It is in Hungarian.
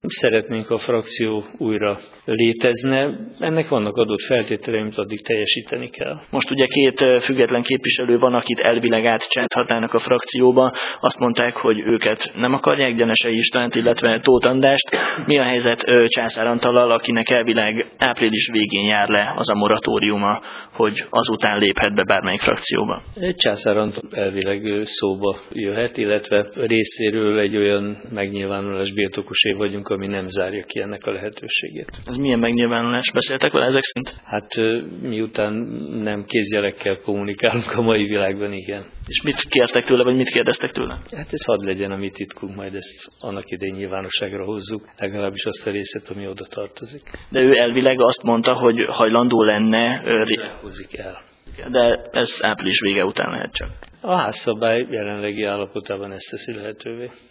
Szeretnénk, a frakció újra létezne, ennek vannak adott feltételei, amit addig teljesíteni kell. Most ugye két független képviselő van, akit elvileg átcsenthatnának a frakcióba. Azt mondták, hogy őket nem akarják, Gyenesei Istvánt, illetve Tóth Andrást. Mi a helyzet Császár Antallal, akinek elvileg április végén jár le az a moratóriuma, hogy azután léphet be bármelyik frakcióba? Császár Antal elvileg szóba jöhet, illetve részéről egy olyan megnyilvánulás birtokosé vagyunk, ami nem zárja ki ennek a lehetőségét. Ez milyen megnyilvánulás? Beszéltek vele ezek szerint? Hát miután nem kézjelekkel kommunikálunk a mai világban, igen. És mit kértek tőle, vagy mit kérdeztek tőle? Hát ez hadd legyen a mi titkunk, majd ezt annak idején nyilvánosságra hozzuk, legalábbis azt a részét, ami oda tartozik. De ő elvileg azt mondta, hogy hajlandó lenne... Hozik el. De ez április vége után lehet csak. A házszabály jelenlegi állapotában ezt teszi lehetővé.